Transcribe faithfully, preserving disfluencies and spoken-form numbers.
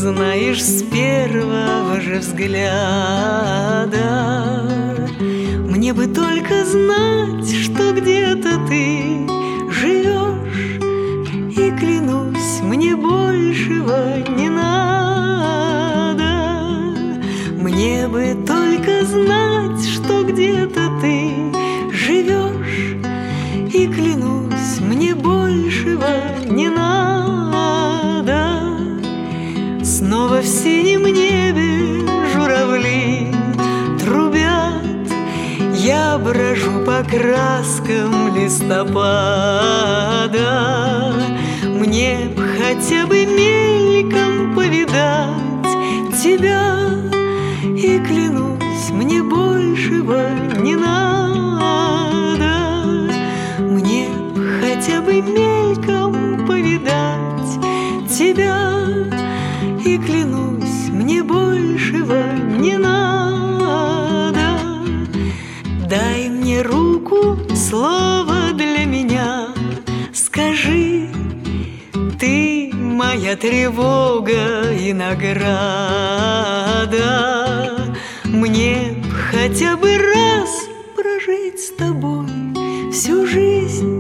знаешь с первого же взгляда. Мне бы только знать, что где-то ты живешь, и клянусь, мне большего не надо. Мне бы только знать, что где-то ты живешь, и клянусь, мне большего не надо. Снова в синем небе журавли трубят, я брожу по краскам листопада. Мне б хотя бы мельком повидать тебя, и клянусь, мне большего не надо. Мне б хотя бы мельком повидать тебя, и клянусь, мне большего не надо. Дай мне руку, слово для меня скажи, ты моя тревога и награда. Мне б хотя бы раз прожить с тобой всю жизнь,